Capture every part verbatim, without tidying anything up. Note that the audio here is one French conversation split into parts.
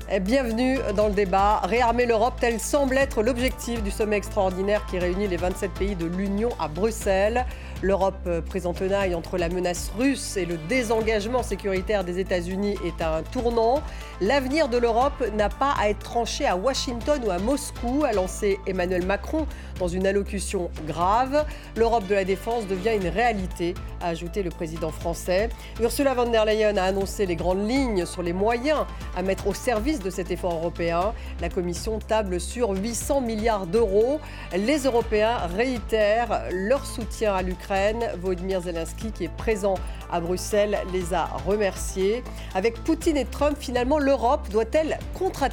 Bienvenue dans le débat. Réarmer l'Europe, tel semble être l'objectif du sommet extraordinaire qui réunit les vingt-sept pays de l'Union à Bruxelles. L'Europe prise en tenaille entre la menace russe et le désengagement sécuritaire des États-Unis est à un tournant. L'avenir de l'Europe n'a pas à être tranché à Washington ou à Moscou, a lancé Emmanuel Macron dans une allocution grave. L'Europe de la défense devient une réalité, a ajouté le président français. Ursula von der Leyen a annoncé les grandes lignes sur les moyens à mettre au service de cet effort européen. La Commission table sur huit cents milliards d'euros. Les Européens réitèrent leur soutien à l'Ukraine. Volodymyr Zelensky, qui est présent à Bruxelles, les a remerciés. Avec Poutine et Trump, finalement, l'Europe doit-elle contre-attaquer ?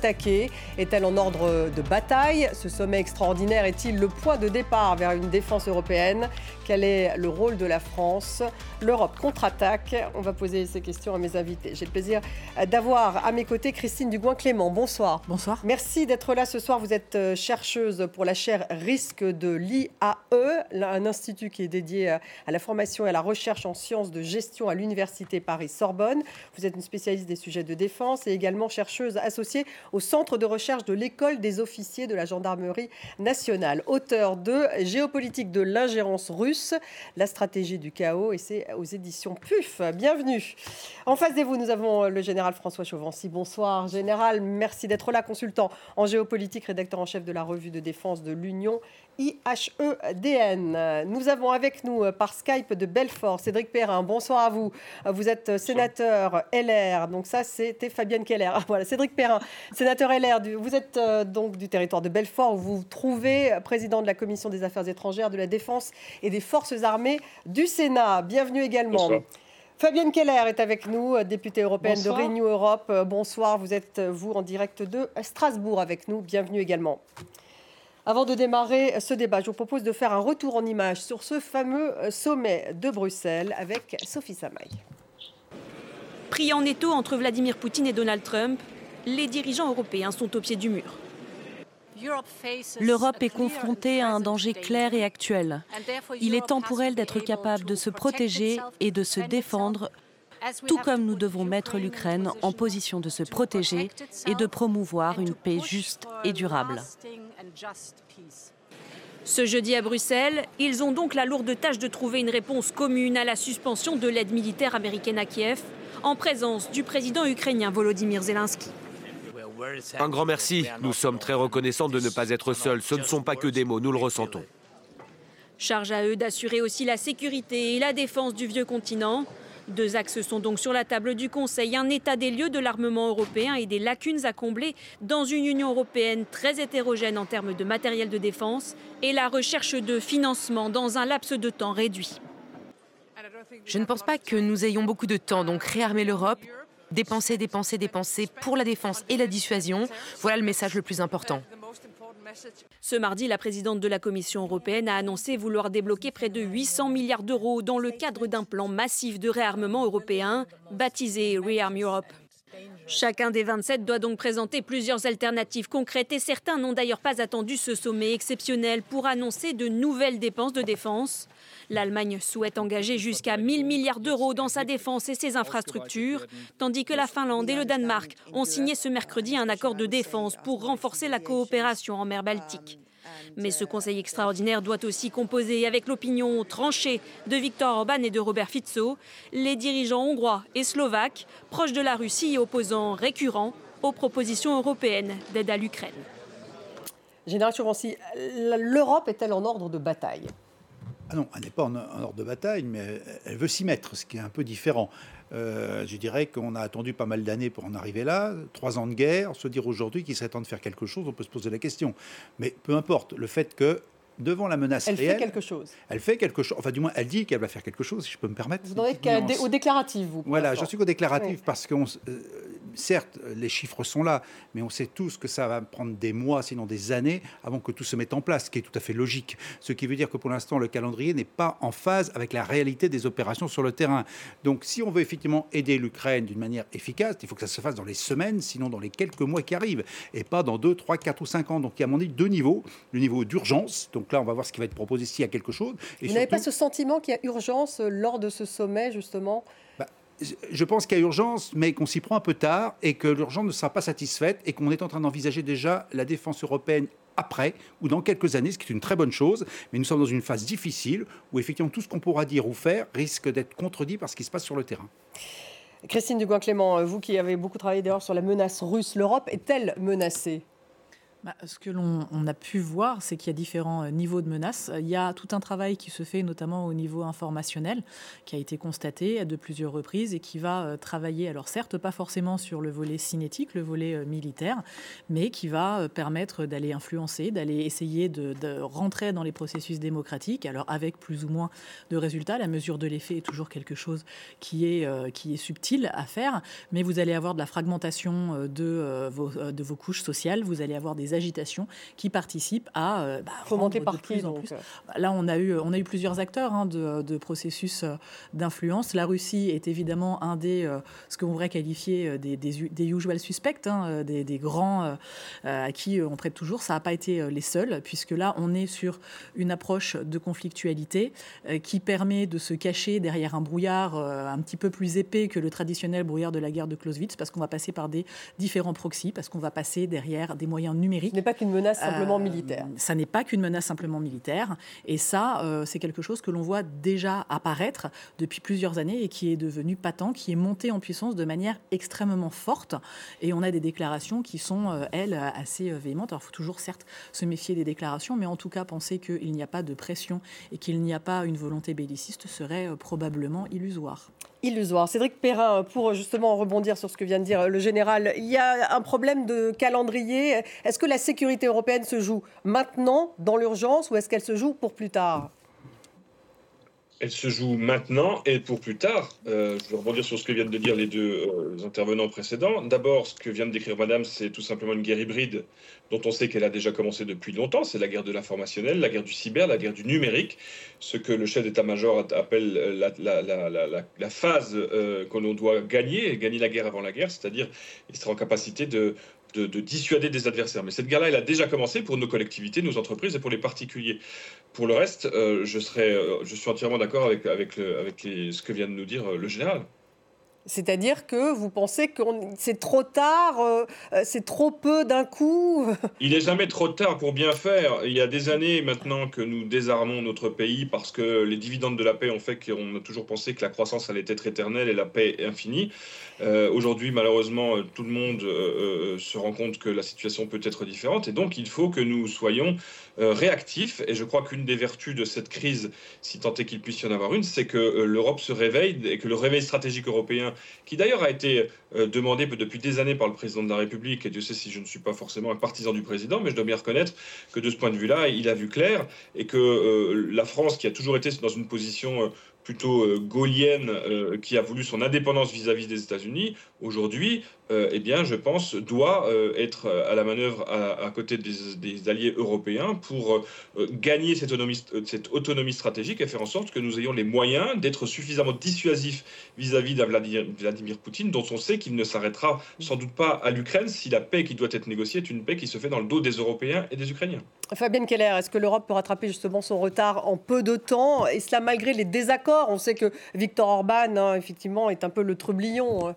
Est-elle en ordre de bataille ? Ce sommet extraordinaire est-il le point de départ vers une défense européenne ? Quel est le rôle de la France ? L'Europe contre-attaque. On va poser ces questions à mes invités. J'ai le plaisir d'avoir à mes côtés Christine Dugouin-Clément. Bonsoir. Bonsoir. Merci d'être là ce soir. Vous êtes chercheuse pour la chaire risque de l'I A E, un institut qui est dédié à la formation et à la recherche en sciences de gestion à l'Université Paris-Sorbonne. Vous êtes une spécialiste des sujets de défense et également chercheuse associée au Centre de recherche de l'École des officiers de la Gendarmerie nationale. Auteur de Géopolitique de l'ingérence russe, la stratégie du chaos, et c'est aux éditions P U F. Bienvenue. En face de vous, nous avons le général François Chauvency. Bonsoir, général. Merci d'être là, consultant en géopolitique, rédacteur en chef de la revue de défense de l'Union, I H E D N. Nous avons avec nous par Skype de Belfort Cédric Perrin. Bonsoir à vous. Vous êtes sénateur L R. Donc ça, c'était Fabienne Keller. Voilà, Cédric Perrin, sénateur L R. Vous êtes euh, donc du territoire de Belfort, où vous vous trouvez président de la Commission des Affaires étrangères, de la Défense et des Forces armées du Sénat. Bienvenue également. Bonsoir. Fabienne Keller est avec nous, députée européenne Bonsoir. de Renew Europe. Bonsoir, vous êtes, vous, en direct de Strasbourg avec nous. Bienvenue également. Avant de démarrer ce débat, je vous propose de faire un retour en images sur ce fameux sommet de Bruxelles avec Sophie Samaï. Pris en étau entre Vladimir Poutine et Donald Trump, les dirigeants européens sont au pied du mur. L'Europe est confrontée à un danger clair et actuel. Il est temps pour elle d'être capable de se protéger et de se défendre, tout comme nous devons mettre l'Ukraine en position de se protéger et de promouvoir une paix juste et durable. Ce jeudi à Bruxelles, ils ont donc la lourde tâche de trouver une réponse commune à la suspension de l'aide militaire américaine à Kiev, en présence du président ukrainien Volodymyr Zelensky. Un grand merci. Nous sommes très reconnaissants de ne pas être seuls. Ce ne sont pas que des mots, nous le ressentons. Charge à eux d'assurer aussi la sécurité et la défense du vieux continent. Deux axes sont donc sur la table du Conseil, un état des lieux de l'armement européen et des lacunes à combler dans une Union européenne très hétérogène en termes de matériel de défense et la recherche de financement dans un laps de temps réduit. Je ne pense pas que nous ayons beaucoup de temps, donc réarmer l'Europe, dépenser, dépenser, dépenser pour la défense et la dissuasion, voilà le message le plus important. Ce mardi, la présidente de la Commission européenne a annoncé vouloir débloquer près de huit cents milliards d'euros dans le cadre d'un plan massif de réarmement européen, baptisé Rearm Europe. Chacun des vingt-sept doit donc présenter plusieurs alternatives concrètes et certains n'ont d'ailleurs pas attendu ce sommet exceptionnel pour annoncer de nouvelles dépenses de défense. L'Allemagne souhaite engager jusqu'à mille milliards d'euros dans sa défense et ses infrastructures, tandis que la Finlande et le Danemark ont signé ce mercredi un accord de défense pour renforcer la coopération en mer Baltique. Mais ce Conseil extraordinaire doit aussi composer avec l'opinion tranchée de Viktor Orban et de Robert Fico, les dirigeants hongrois et slovaques, proches de la Russie et opposants récurrents aux propositions européennes d'aide à l'Ukraine. Général Chauvency, l'Europe est-elle en ordre de bataille ? Ah non, elle n'est pas en, en ordre de bataille, mais elle veut s'y mettre, ce qui est un peu différent. Euh, je dirais qu'on a attendu pas mal d'années pour en arriver là, trois ans de guerre, se dire aujourd'hui qu'il serait temps de faire quelque chose, on peut se poser la question. Mais peu importe, le fait que devant la menace elle réelle... Elle fait quelque chose. Elle fait quelque chose, enfin du moins elle dit qu'elle va faire quelque chose, si je peux me permettre. Vous en êtes dé- au déclaratif, vous. Voilà, je suis au déclaratif oui. parce que, euh, certes, les chiffres sont là, mais on sait tous que ça va prendre des mois, sinon des années, avant que tout se mette en place, ce qui est tout à fait logique. Ce qui veut dire que pour l'instant, le calendrier n'est pas en phase avec la réalité des opérations sur le terrain. Donc si on veut effectivement aider l'Ukraine d'une manière efficace, il faut que ça se fasse dans les semaines, sinon dans les quelques mois qui arrivent, et pas dans deux, trois, quatre ou cinq ans. Donc il y a à mon avis deux niveaux. Le niveau d'urgence, donc là on va voir ce qui va être proposé s'il y a quelque chose. Et Vous surtout, n'avez pas ce sentiment qu'il y a urgence lors de ce sommet, justement ? bah, je pense qu'il y a urgence, mais qu'on s'y prend un peu tard et que l'urgence ne sera pas satisfaite et qu'on est en train d'envisager déjà la défense européenne après ou dans quelques années, ce qui est une très bonne chose. Mais nous sommes dans une phase difficile où effectivement tout ce qu'on pourra dire ou faire risque d'être contredit par ce qui se passe sur le terrain. Christine Dugouin-Clément, vous qui avez beaucoup travaillé d'ailleurs sur la menace russe, l'Europe est-elle menacée ? Bah, ce que l'on on a pu voir, c'est qu'il y a différents niveaux de menaces. Il y a tout un travail qui se fait notamment au niveau informationnel, qui a été constaté à de plusieurs reprises et qui va travailler, alors certes pas forcément sur le volet cinétique, le volet militaire, mais qui va permettre d'aller influencer, d'aller essayer de, de rentrer dans les processus démocratiques, alors avec plus ou moins de résultats. La mesure de l'effet est toujours quelque chose qui est, euh, qui est subtil à faire, mais vous allez avoir de la fragmentation de, euh, vos, de vos couches sociales, vous allez avoir des agitations qui participent à euh, bah, remonter par qui, en plus. Là, on a eu, on a eu plusieurs acteurs hein, de, de processus d'influence. La Russie est évidemment un des, euh, ce qu'on pourrait qualifier des, des, des usual suspects, hein, des, des grands euh, à qui on prête toujours. Ça n'a pas été les seuls, puisque là, on est sur une approche de conflictualité euh, qui permet de se cacher derrière un brouillard euh, un petit peu plus épais que le traditionnel brouillard de la guerre de Clausewitz, parce qu'on va passer par des différents proxys, parce qu'on va passer derrière des moyens numériques. Ce n'est pas qu'une menace simplement euh, militaire. Ça n'est pas qu'une menace simplement militaire. Et ça, euh, c'est quelque chose que l'on voit déjà apparaître depuis plusieurs années et qui est devenu patent, qui est monté en puissance de manière extrêmement forte. Et on a des déclarations qui sont, euh, elles, assez véhémentes. Alors, il faut toujours, certes, se méfier des déclarations, mais en tout cas, penser qu'il n'y a pas de pression et qu'il n'y a pas une volonté belliciste serait euh, probablement illusoire. Illusoire. Cédric Perrin, pour justement rebondir sur ce que vient de dire le général, il y a un problème de calendrier. Est-ce que la sécurité européenne se joue maintenant, dans l'urgence, ou est-ce qu'elle se joue pour plus tard ? Elle se joue maintenant et pour plus tard. Euh, je vais rebondir sur ce que viennent de dire les deux euh, intervenants précédents. D'abord, ce que vient de décrire Madame, c'est tout simplement une guerre hybride dont on sait qu'elle a déjà commencé depuis longtemps. C'est la guerre de l'informationnel, la guerre du cyber, la guerre du numérique. Ce que le chef d'état-major appelle la, la, la, la, la, la phase euh, que l'on doit gagner, gagner la guerre avant la guerre, c'est-à-dire il sera en capacité de... De, de dissuader des adversaires. Mais cette guerre-là, elle a déjà commencé pour nos collectivités, nos entreprises et pour les particuliers. Pour le reste, euh, je, serais, euh, je suis entièrement d'accord avec, avec, le, avec les, ce que vient de nous dire euh, le général. C'est-à-dire que vous pensez que c'est trop tard, euh, c'est trop peu d'un coup ? Il n'est jamais trop tard pour bien faire. Il y a des années maintenant que nous désarmons notre pays parce que les dividendes de la paix ont fait qu'on a toujours pensé que la croissance allait être éternelle et la paix infinie. Euh, aujourd'hui, malheureusement, tout le monde euh, se rend compte que la situation peut être différente et donc il faut que nous soyons euh, réactifs. Et je crois qu'une des vertus de cette crise, si tant est qu'il puisse y en avoir une, c'est que euh, l'Europe se réveille et que le réveil stratégique européen, qui d'ailleurs a été euh, demandé depuis des années par le président de la République, et Dieu sait si je ne suis pas forcément un partisan du président, mais je dois bien reconnaître que de ce point de vue-là, il a vu clair et que euh, la France, qui a toujours été dans une position... Euh, plutôt euh, gaulienne, euh, qui a voulu son indépendance vis-à-vis des États-Unis, aujourd'hui, euh, eh bien, je pense, doit euh, être à la manœuvre à, à côté des, des alliés européens pour euh, gagner cette autonomie, cette autonomie stratégique et faire en sorte que nous ayons les moyens d'être suffisamment dissuasifs vis-à-vis de Vladimir, Vladimir Poutine, dont on sait qu'il ne s'arrêtera sans doute pas à l'Ukraine si la paix qui doit être négociée est une paix qui se fait dans le dos des Européens et des Ukrainiens. Fabienne Keller, est-ce que l'Europe peut rattraper justement son retard en peu de temps, et cela malgré les désaccords ? On sait que Viktor Orban, hein, effectivement, est un peu le trublion.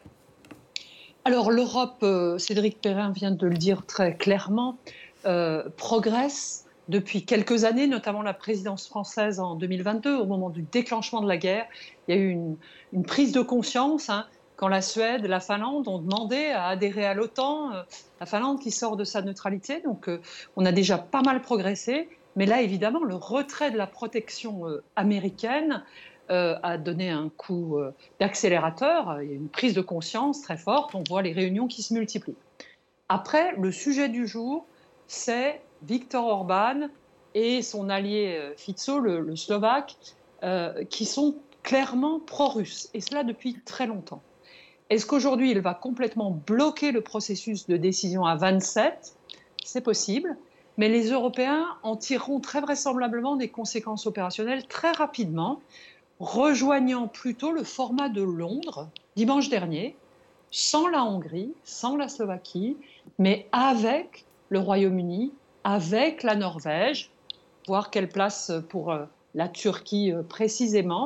Alors l'Europe, euh, Cédric Perrin vient de le dire très clairement, euh, progresse depuis quelques années, notamment la présidence française en deux mille vingt-deux, au moment du déclenchement de la guerre. Il y a eu une, une prise de conscience, hein, quand la Suède et la Finlande ont demandé à adhérer à l'OTAN, euh, la Finlande qui sort de sa neutralité. Donc euh, on a déjà pas mal progressé. Mais là, évidemment, le retrait de la protection euh, américaine euh, a donné un coup euh, d'accélérateur. Il y a une prise de conscience très forte. On voit les réunions qui se multiplient. Après, le sujet du jour, c'est Viktor Orban et son allié euh, Fico, le, le Slovaque, euh, qui sont clairement pro-russes. Et cela depuis très longtemps. Est-ce qu'aujourd'hui, il va complètement bloquer le processus de décision à vingt-sept ? C'est possible. Mais les Européens en tireront très vraisemblablement des conséquences opérationnelles très rapidement, rejoignant plutôt le format de Londres dimanche dernier, sans la Hongrie, sans la Slovaquie, mais avec le Royaume-Uni, avec la Norvège, voir quelle place pour la Turquie précisément.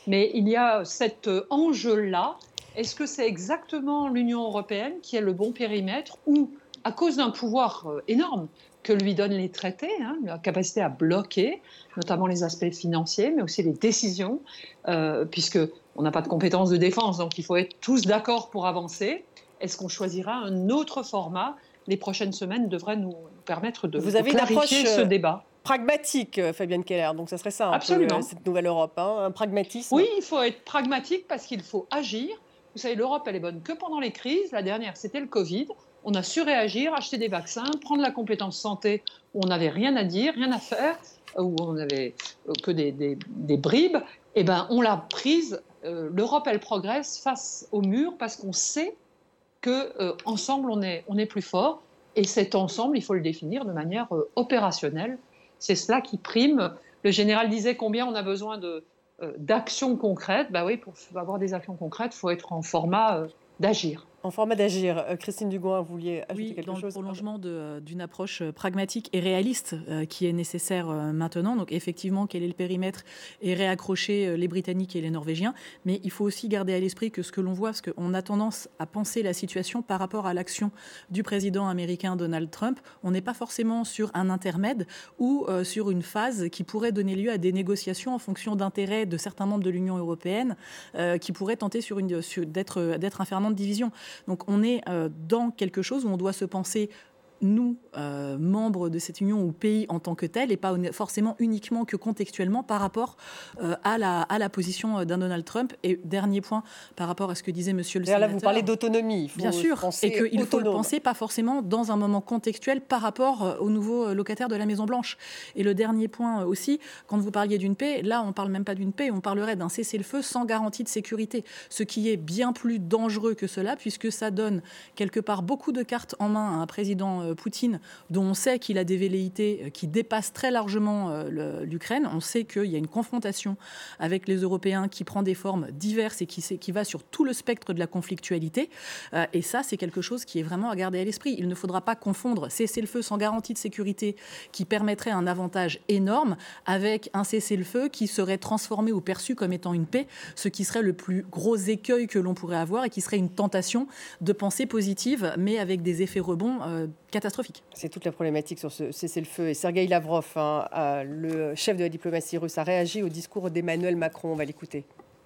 Mais il y a cet enjeu-là. Est-ce que c'est exactement l'Union européenne qui est le bon périmètre ou, à cause d'un pouvoir énorme que lui donnent les traités, hein, la capacité à bloquer, notamment les aspects financiers, mais aussi les décisions, euh, puisqu'on n'a pas de compétences de défense, donc il faut être tous d'accord pour avancer. Est-ce qu'on choisira un autre format ? Les prochaines semaines devraient nous permettre de, Vous de avez clarifier une approche ce débat. Pragmatique, Fabienne Keller, donc ça serait ça un Absolument. peu, cette nouvelle Europe, hein, un pragmatisme. Oui, il faut être pragmatique parce qu'il faut agir. Vous savez, l'Europe, elle est bonne que pendant les crises. La dernière, c'était le Covid. On a su réagir, acheter des vaccins, prendre la compétence santé où on n'avait rien à dire, rien à faire, où on n'avait que des, des, des bribes. Eh bien, on l'a prise. Euh, L'Europe, elle progresse face au mur parce qu'on sait qu'ensemble, euh, on est, on est plus fort. Et cet ensemble, il faut le définir de manière euh, opérationnelle. C'est cela qui prime. Le général disait combien on a besoin de, euh, d'actions concrètes. Ben oui, pour avoir des actions concrètes, il faut être en format euh, d'agir. En format d'agir. Euh, Christine Dugouin, vous vouliez ajouter oui, quelque dans chose ? Le prolongement de, d'une approche pragmatique et réaliste euh, qui est nécessaire euh, maintenant. Donc effectivement, quel est le périmètre et réaccrocher euh, les Britanniques et les Norvégiens. Mais il faut aussi garder à l'esprit que ce que l'on voit, parce qu'on a tendance à penser la situation par rapport à l'action du président américain Donald Trump. On n'est pas forcément sur un intermède ou euh, sur une phase qui pourrait donner lieu à des négociations en fonction d'intérêts de certains membres de l'Union européenne euh, qui pourraient tenter sur une, sur, d'être, d'être un ferment de division. Donc on est euh, dans quelque chose où on doit se penser, nous, euh, membres de cette union ou pays en tant que tel, et pas forcément uniquement que contextuellement par rapport euh, à, la, à la position d'un Donald Trump. Et dernier point, par rapport à ce que disait monsieur le Là, sénateur. Là, vous parlez d'autonomie. Il faut bien sûr, et qu'il faut le penser pas forcément dans un moment contextuel par rapport aux nouveaux locataires de la Maison-Blanche. Et le dernier point aussi, quand vous parliez d'une paix, là, on ne parle même pas d'une paix, on parlerait d'un cessez-le-feu sans garantie de sécurité, ce qui est bien plus dangereux que cela, puisque ça donne quelque part beaucoup de cartes en main à un président Poutine, dont on sait qu'il a des velléités qui dépassent très largement euh, l'Ukraine. On sait qu'il y a une confrontation avec les Européens qui prend des formes diverses et qui, qui va sur tout le spectre de la conflictualité. Euh, et ça, c'est quelque chose qui est vraiment à garder à l'esprit. Il ne faudra pas confondre cessez-le-feu sans garantie de sécurité qui permettrait un avantage énorme avec un cessez-le-feu qui serait transformé ou perçu comme étant une paix, ce qui serait le plus gros écueil que l'on pourrait avoir et qui serait une tentation de pensée positive, mais avec des effets rebonds euh, catastrophique. C'est toute la problématique sur ce cessez-le-feu. Et Sergueï Lavrov, hein, le chef de la diplomatie russe, a réagi au discours d'Emmanuel Macron. On va l'écouter.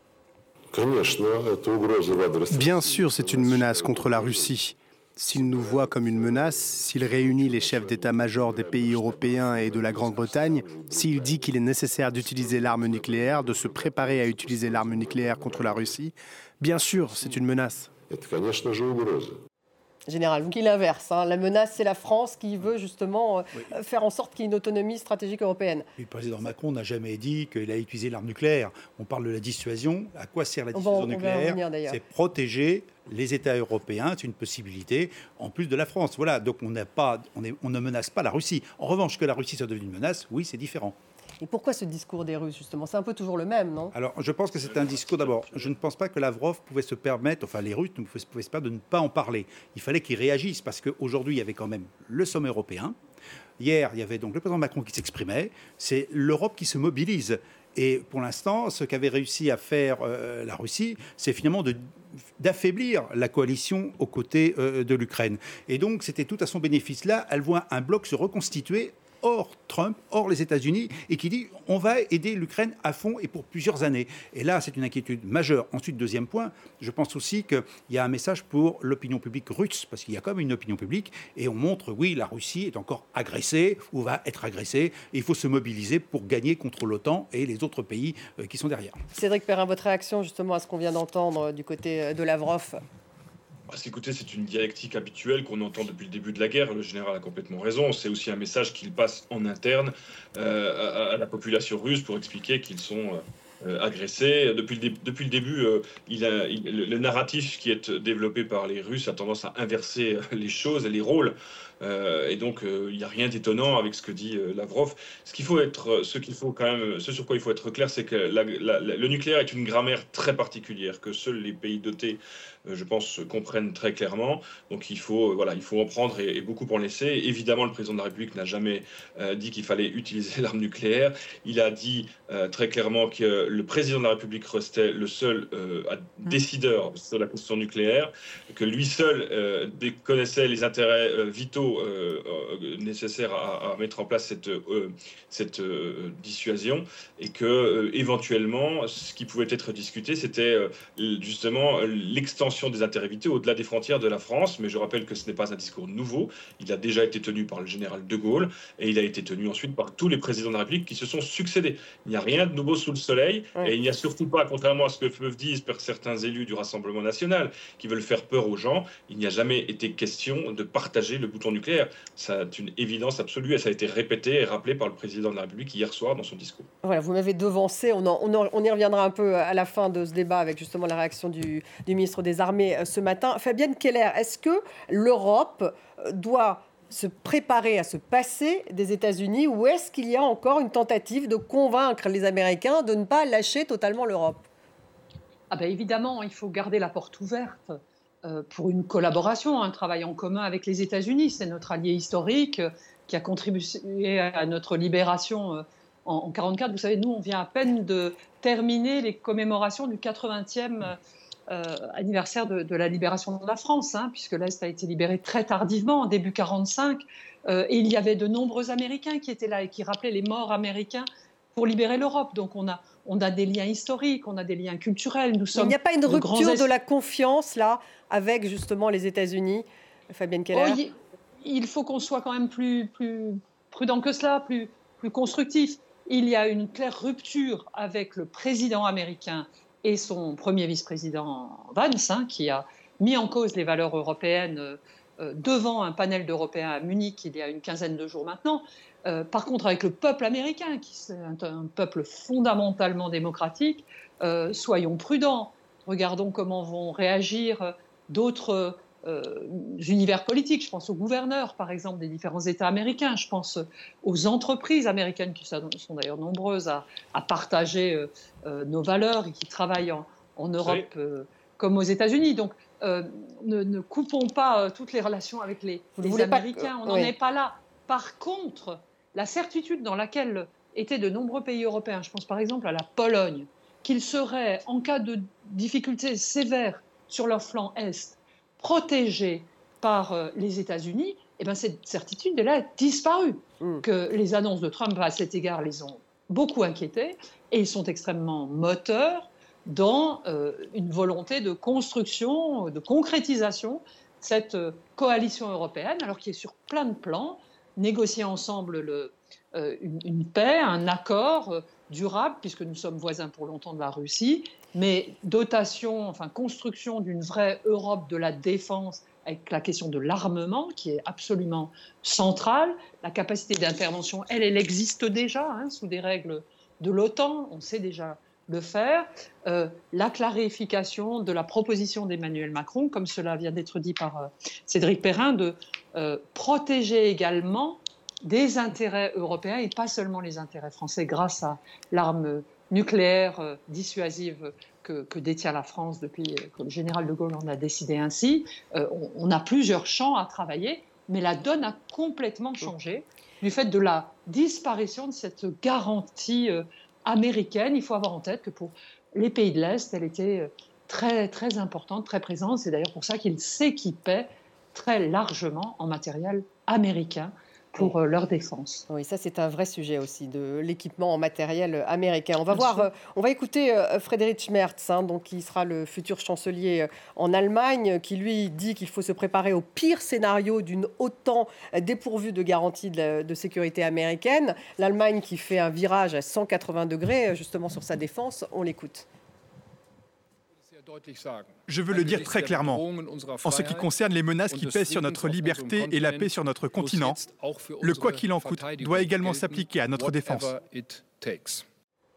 Bien sûr, c'est une menace contre la Russie. S'il nous voit comme une menace, s'il réunit les chefs d'état-major des pays européens et de la Grande-Bretagne, s'il dit qu'il est nécessaire d'utiliser l'arme nucléaire, de se préparer à utiliser l'arme nucléaire contre la Russie, bien sûr, c'est une menace. Général, donc il inverse. Hein. La menace, c'est la France qui veut justement euh, oui. faire en sorte qu'il y ait une autonomie stratégique européenne. Le président Macron n'a jamais dit qu'il a utilisé l'arme nucléaire. On parle de la dissuasion. À quoi sert la dissuasion nucléaire ? C'est protéger les États européens. C'est une possibilité, en plus de la France. Voilà, donc on, n'a pas, on, est, on ne menace pas la Russie. En revanche, que la Russie soit devenue une menace, oui, c'est différent. Et pourquoi ce discours des Russes, justement ? C'est un peu toujours le même, non ? Alors, je pense que c'est un discours, d'abord, je ne pense pas que Lavrov pouvait se permettre, enfin les Russes ne pouvaient se permettre de ne pas en parler. Il fallait qu'ils réagissent, parce qu'aujourd'hui, il y avait quand même le sommet européen. Hier, il y avait donc le président Macron qui s'exprimait. C'est l'Europe qui se mobilise. Et pour l'instant, ce qu'avait réussi à faire euh, la Russie, c'est finalement de, d'affaiblir la coalition aux côtés euh, de l'Ukraine. Et donc, c'était tout à son bénéfice. Là, elle voit un bloc se reconstituer hors Trump, hors les États-Unis, et qui dit on va aider l'Ukraine à fond et pour plusieurs années. Et là, c'est une inquiétude majeure. Ensuite, deuxième point, je pense aussi qu'il y a un message pour l'opinion publique russe, parce qu'il y a quand même une opinion publique, et on montre, oui, la Russie est encore agressée, ou va être agressée, et il faut se mobiliser pour gagner contre l'OTAN et les autres pays qui sont derrière. Cédric Perrin, votre réaction justement à ce qu'on vient d'entendre du côté de Lavrov ? Écoutez, c'est une dialectique habituelle qu'on entend depuis le début de la guerre. Le général a complètement raison. C'est aussi un message qu'il passe en interne euh, à, à la population russe pour expliquer qu'ils sont euh, agressés. Depuis le, dé- depuis le début, euh, il a, il, le narratif qui est développé par les Russes a tendance à inverser les choses et les rôles. Euh, et donc, il euh, n'y a rien d'étonnant avec ce que dit euh, Lavrov. Ce qu'il faut être, ce qu'il faut quand même, ce sur quoi il faut être clair, c'est que la, la, la, le nucléaire est une grammaire très particulière que seuls les pays dotés, euh, je pense, comprennent très clairement. Donc, il faut, euh, voilà, il faut en prendre et, et beaucoup en laisser. Évidemment, le président de la République n'a jamais euh, dit qu'il fallait utiliser l'arme nucléaire. Il a dit euh, très clairement que le président de la République restait le seul euh, décideur sur la question nucléaire, que lui seul euh, connaissait les intérêts euh, vitaux euh, euh, nécessaires à, à mettre en place cette, euh, cette euh, dissuasion, et que euh, éventuellement, ce qui pouvait être discuté, c'était euh, justement l'extension des intérêts vitaux au-delà des frontières de la France. Mais je rappelle que ce n'est pas un discours nouveau. Il a déjà été tenu par le général de Gaulle, et il a été tenu ensuite par tous les présidents de la République qui se sont succédés. Il n'y a rien de nouveau sous le soleil, ouais. Et il n'y a surtout pas, contrairement à ce que peuvent dire certains élus du Rassemblement national qui veulent faire peur aux gens, il n'y a jamais été question de partager le bouton nucléaire. C'est une évidence absolue, et ça a été répété et rappelé par le président de la République hier soir dans son discours. Voilà, vous m'avez devancé, on, en, on, en, on y reviendra un peu à la fin de ce débat avec justement la réaction du, du ministre des Armées ce matin. Fabienne Keller, est-ce que l'Europe doit se préparer à se passer des États-Unis, ou est-ce qu'il y a encore une tentative de convaincre les Américains de ne pas lâcher totalement l'Europe ? Ah ben évidemment, il faut garder la porte ouverte euh, pour une collaboration, un travail en commun avec les États-Unis. C'est notre allié historique euh, qui a contribué à notre libération euh, en, en quarante-quatre. Vous savez, nous, on vient à peine de terminer les commémorations du quatre-vingtième euh, anniversaire de, de la libération de la France, hein, puisque l'Est a été libéré très tardivement, en début quarante-cinq. Euh, et il y avait de nombreux Américains qui étaient là et qui rappelaient les morts américains pour libérer l'Europe. Donc on a, on a des liens historiques, on a des liens culturels. Nous sommes Il n'y a pas une rupture de la confiance, là, avec justement les États-Unis, Fabienne Keller ? Oh, il faut qu'on soit quand même plus, plus prudent que cela, plus, plus constructif. Il y a une claire rupture avec le président américain et son premier vice-président Vance, hein, qui a mis en cause les valeurs européennes euh, devant un panel d'Européens à Munich il y a une quinzaine de jours maintenant. Euh, par contre, avec le peuple américain, qui est un, un peuple fondamentalement démocratique, euh, soyons prudents. Regardons comment vont réagir d'autres euh, univers politiques. Je pense aux gouverneurs, par exemple, des différents États américains. Je pense aux entreprises américaines, qui sont d'ailleurs nombreuses à, à partager euh, euh, nos valeurs et qui travaillent en, en Europe euh, comme aux États-Unis. Donc, euh, ne, ne coupons pas euh, toutes les relations avec les, les Américains. Pas, euh, On n'en oui. est pas là. Par contre, la certitude dans laquelle étaient de nombreux pays européens, je pense par exemple à la Pologne, qu'ils seraient, en cas de difficultés sévères sur leur flanc Est, protégés par euh, les États-Unis, eh ben, cette certitude elle a disparu. Mmh. Que les annonces de Trump, à cet égard, les ont beaucoup inquiétés, et ils sont extrêmement moteurs dans euh, une volonté de construction, de concrétisation de cette euh, coalition européenne, alors qui est sur plein de plans, négocier ensemble le, euh, une, une paix, un accord euh, durable, puisque nous sommes voisins pour longtemps de la Russie, mais dotation, enfin construction d'une vraie Europe de la défense avec la question de l'armement qui est absolument centrale. La capacité d'intervention, elle, elle existe déjà hein, sous des règles de l'OTAN, on sait déjà le faire. Euh, la clarification de la proposition d'Emmanuel Macron, comme cela vient d'être dit par euh, Cédric Perrin, de euh, protéger également des intérêts européens et pas seulement les intérêts français grâce à l'arme nucléaire euh, dissuasive que, que détient la France depuis que le général de Gaulle en a décidé ainsi. Euh, on, on a plusieurs champs à travailler, mais la donne a complètement changé du fait de la disparition de cette garantie euh, américaine. Il faut avoir en tête que pour les pays de l'Est, elle était très, très importante, très présente. C'est d'ailleurs pour ça qu'ils s'équipaient très largement en matériel américain pour oui. leur défense. Oui, ça c'est un vrai sujet aussi, de l'équipement en matériel américain. On va Bien voir, euh, on va écouter euh, Friedrich Merz, hein, donc, qui sera le futur chancelier en Allemagne, qui lui dit qu'il faut se préparer au pire scénario d'une OTAN dépourvue de garanties de, de sécurité américaine. L'Allemagne qui fait un virage à cent quatre-vingts degrés justement sur sa défense. On l'écoute. Je veux le dire très clairement. En ce qui concerne les menaces qui pèsent sur notre liberté et la paix sur notre continent, le quoi qu'il en coûte doit également s'appliquer à notre défense.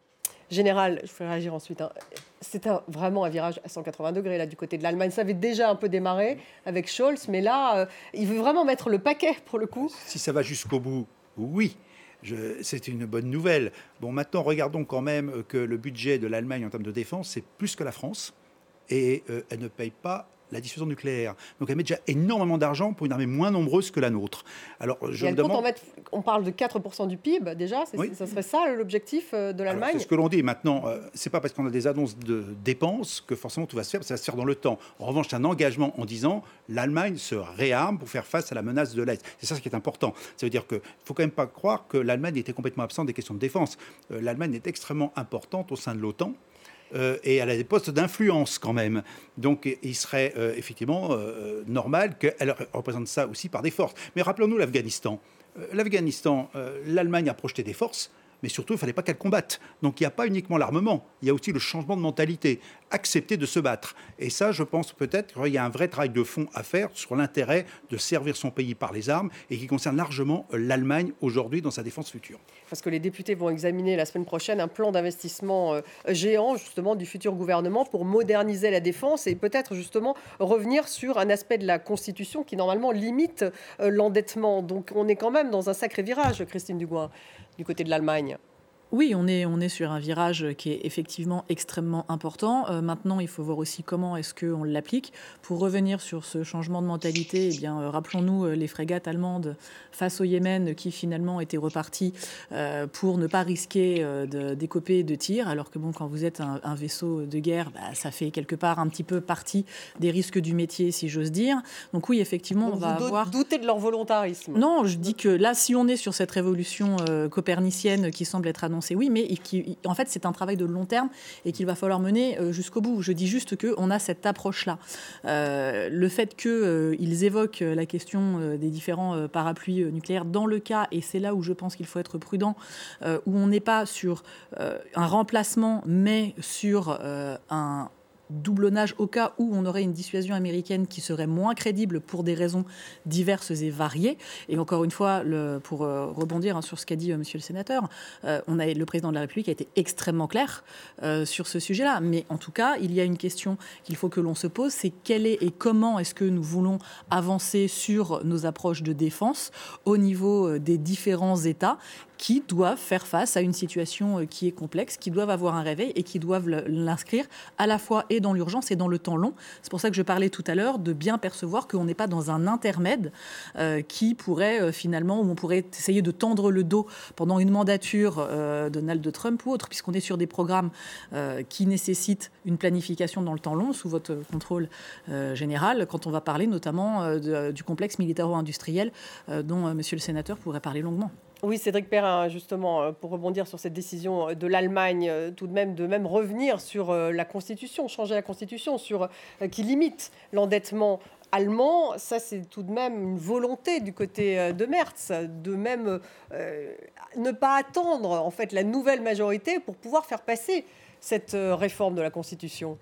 Général, je ferai réagir ensuite. Hein. C'est un, vraiment un virage à cent quatre-vingts degrés là, du côté de l'Allemagne. Ça avait déjà un peu démarré avec Scholz, mais là, euh, il veut vraiment mettre le paquet pour le coup. Si ça va jusqu'au bout, oui. C'est une bonne nouvelle. Bon, maintenant, regardons quand même que le budget de l'Allemagne en termes de défense, c'est plus que la France. Et euh, elle ne paye pas la dissuasion nucléaire. Donc elle met déjà énormément d'argent pour une armée moins nombreuse que la nôtre. Alors je me demande... en mettre, on parle de quatre pour cent du P I B déjà, oui. Ça serait ça l'objectif de l'Allemagne? C'est ce que l'on dit maintenant. Euh, c'est pas parce qu'on a des annonces de dépenses que forcément tout va se faire, ça va se faire dans le temps. En revanche, c'est un engagement en disant l'Allemagne se réarme pour faire face à la menace de l'Est. C'est ça ce qui est important. Ça veut dire qu'il ne faut quand même pas croire que l'Allemagne était complètement absente des questions de défense. Euh, L'Allemagne est extrêmement importante au sein de l'OTAN. Euh, et elle a des postes d'influence quand même. Donc il serait euh, effectivement euh, normal qu'elle représente ça aussi par des forces. Mais rappelons-nous l'Afghanistan. Euh, L'Afghanistan, euh, l'Allemagne a projeté des forces, mais surtout il ne fallait pas qu'elle combatte. Donc il n'y a pas uniquement l'armement, il y a aussi le changement de mentalité, accepter de se battre. Et ça, je pense peut-être qu'il y a un vrai travail de fond à faire sur l'intérêt de servir son pays par les armes et qui concerne largement l'Allemagne aujourd'hui dans sa défense future. Parce que les députés vont examiner la semaine prochaine un plan d'investissement géant justement du futur gouvernement pour moderniser la défense et peut-être justement revenir sur un aspect de la Constitution qui normalement limite l'endettement. Donc on est quand même dans un sacré virage, Christine Dugouin, du côté de l'Allemagne. Oui, on est, on est sur un virage qui est effectivement extrêmement important. Euh, maintenant, il faut voir aussi comment est-ce qu'on l'applique. Pour revenir sur ce changement de mentalité, eh bien, euh, rappelons-nous euh, les frégates allemandes face au Yémen qui finalement étaient reparties euh, pour ne pas risquer euh, de, d'écoper de tirs, alors que bon, quand vous êtes un, un vaisseau de guerre, bah, ça fait quelque part un petit peu partie des risques du métier, si j'ose dire. Donc oui, effectivement, Donc on va vous avoir... doutez de leur volontarisme? Non, je dis que là, si on est sur cette révolution euh, copernicienne qui semble être annoncée, oui, mais qui, en fait, c'est un travail de long terme et qu'il va falloir mener euh, jusqu'au bout. Je dis juste qu'on a cette approche-là. Euh, le fait qu'ils euh, évoquent la question euh, des différents euh, parapluies euh, nucléaires dans le cas, et c'est là où je pense qu'il faut être prudent, euh, où on n'est pas sur euh, un remplacement, mais sur euh, un doublonnage au cas où on aurait une dissuasion américaine qui serait moins crédible pour des raisons diverses et variées. Et encore une fois, le, pour euh, rebondir hein, sur ce qu'a dit euh, monsieur le sénateur, euh, on a, le président de la République a été extrêmement clair euh, sur ce sujet-là. Mais en tout cas, il y a une question qu'il faut que l'on se pose, c'est quelle est et comment est-ce que nous voulons avancer sur nos approches de défense au niveau des différents États qui doivent faire face à une situation qui est complexe, qui doivent avoir un réveil et qui doivent l'inscrire à la fois et dans l'urgence et dans le temps long. C'est pour ça que je parlais tout à l'heure de bien percevoir qu'on n'est pas dans un intermède euh, qui pourrait euh, finalement, où on pourrait essayer de tendre le dos pendant une mandature euh, Donald Trump ou autre, puisqu'on est sur des programmes euh, qui nécessitent une planification dans le temps long, sous votre contrôle euh, général, quand on va parler notamment euh, de, du complexe militaro-industriel euh, dont euh, monsieur le sénateur pourrait parler longuement. Oui, Cédric Perrin, justement, pour rebondir sur cette décision de l'Allemagne, tout de même, de même revenir sur la Constitution, changer la Constitution, sur, qui limite l'endettement allemand, ça c'est tout de même une volonté du côté de Merz, de même euh, ne pas attendre en fait la nouvelle majorité pour pouvoir faire passer cette réforme de la Constitution.